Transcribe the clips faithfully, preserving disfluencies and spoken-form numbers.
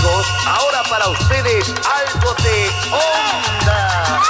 amigos, ahora para ustedes algo de onda.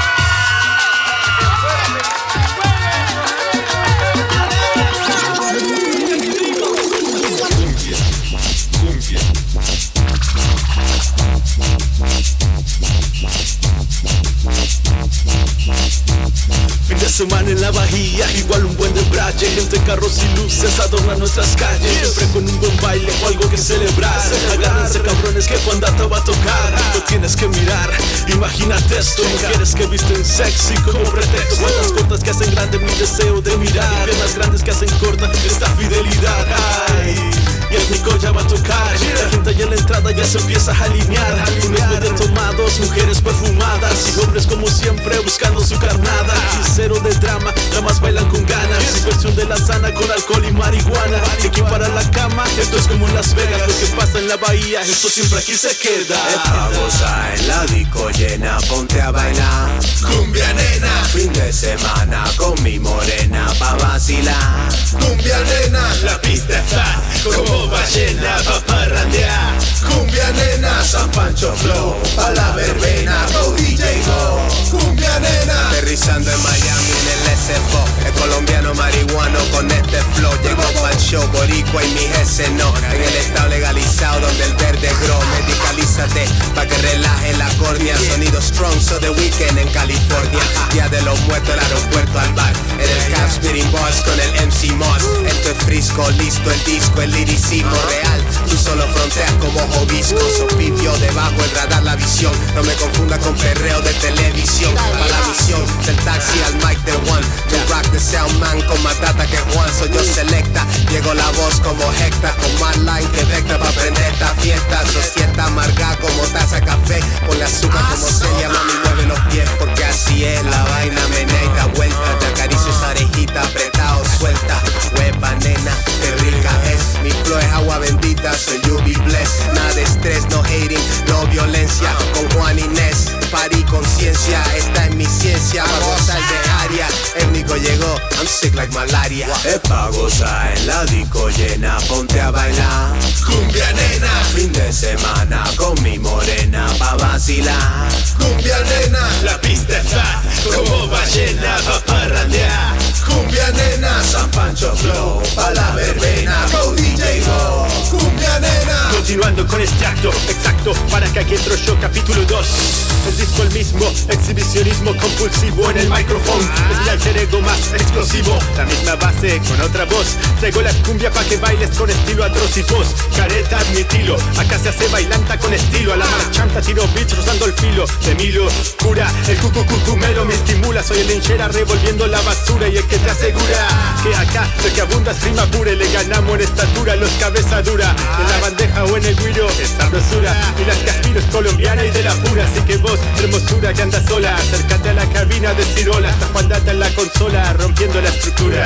Fin de semana en la bahía, igual un buen debraye. Gente, carros y luces adornan nuestras calles. Siempre con un buen baile o algo que celebrar. Agárrense cabrones que Juandata va a tocar. Lo tienes que mirar, imagínate esto. Mujeres que visten sexy como pretexto. Cuentas cortas que hacen grande mi deseo de mirar. Piernas grandes que hacen corta esta fidelidad. Ay, y el Nico ya va a tocar. La gente ya en la entrada ya se empieza a alinear. Unos medio tomados, mujeres perfumadas y hombres como siempre buscando su carnada. Y cero de drama, nada más bailan con ganas. Diversión de la sana con alcohol y marihuana. Y aquí para la cama, esto es como en Las Vegas. Lo que pasa en la bahía, esto siempre aquí se queda. Es pa' gozar en la disco llena, ponte a bailar. Cumbia nena, fin de semana con mi morena pa' vacilar. Cumbia nena, la pista es fat, como ballena pa' parrandear. Cumbia nena, San Pancho Flow, pa' la verbena, go D J Go. Cumbia nena, aterrizando en Miami en el S F O. El colombiano marihuano con este flow. Llegó pa'l show, boricua y mi ese no. En el estado legalizado donde el verde grow. Medicalízate pa' que relaje la córnea. Sonido strong, so the weekend en California. Día de los muertos, el aeropuerto al bar. En el Cap Spitting Bars con el M C Moss. Esto es Frisco, listo el disco, el liricismo real. Tú solo fronteas como Jobisco. Sopipio debajo el radar, la visión. No me confunda con perreo de televisión. Para la misión del taxi al mic de one. To rock the sound man con más data que Juan. Soy yo selecta, llego la voz como Hecta. Con más line que Vecta pa' prender esta fiesta. Societa amarga como taza café. Ponle azúcar como Celia, mami mueve los pies. Porque así es la vaina, menea y da vuelta. Te acaricio esa orejita apretado, suelta. Hueva nena, qué rica es. Mi flow es agua bendita, soy you be blessed. Nada de estrés, no hating, no violencia. Con Juan Inés, party conciencia. Está en mi ciencia, pa' gozar de área. El Nico llegó, I'm sick like malaria. Es pa' gozar en la disco llena, ponte a bailar. cumbia nena, Fin de semana con mi morena pa' vacilar. cumbia nena, La pista es fat, como ballena pa' parrandear. cumbia nena, San Pancho Flow, pa' la verbena, go D J Go. Cumbia nena, Continuando con este acto exacto, para que aquí entro yo, capítulo dos. El disco el mismo, exhibicionismo compulsivo en el micrófono. Es mi alter ego más explosivo, la misma base con otra voz. Traigo la cumbia pa' que bailes con estilo atroz y voz. Careta, admitilo, acá se hace bailanta con estilo. A la marchanta tiro beats rozando el filo. De mi locura, el cucucucumero me estimula. Soy el linchera revolviendo la basura y el que te asegura que acá lo que abunda es rima pura. Y le ganamos en estatura, los cabeza dura. En la bandeja o en el guiro, es sabrosura. Y las que aspiro es colombiana y de la pura. Así que vos, hermosura que andas sola, acércate a la cabina de Cirola. Está Juandata en la consola, rompiendo la estructura.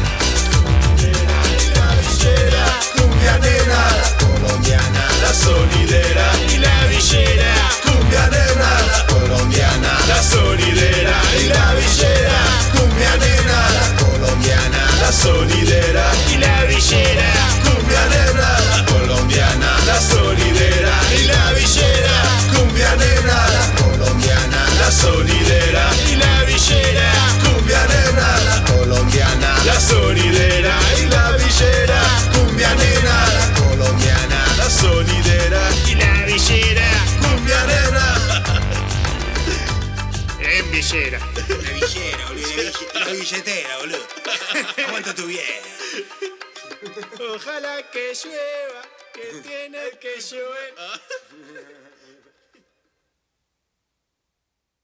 cumbia nena, La colombiana, la sonidera y la villera. cumbia nena, la colombiana, La sonidera y la villera. Cumbia nena, la colombiana, la sonidera y la villera. Cumbia nena, la colombiana, la sonidera y la villera. Cumbia nena, la colombiana, la sonidera Y la villera, Cumbia nena, la colombiana, la sonidera y la villera. Cumbia nena, la colombiana, la sonidera y la villera. Cumbia nena. En villera. La villera, boludo, la billetera, boludo. Aguanta tu vieja. Ojalá que llueva, que tiene que llover.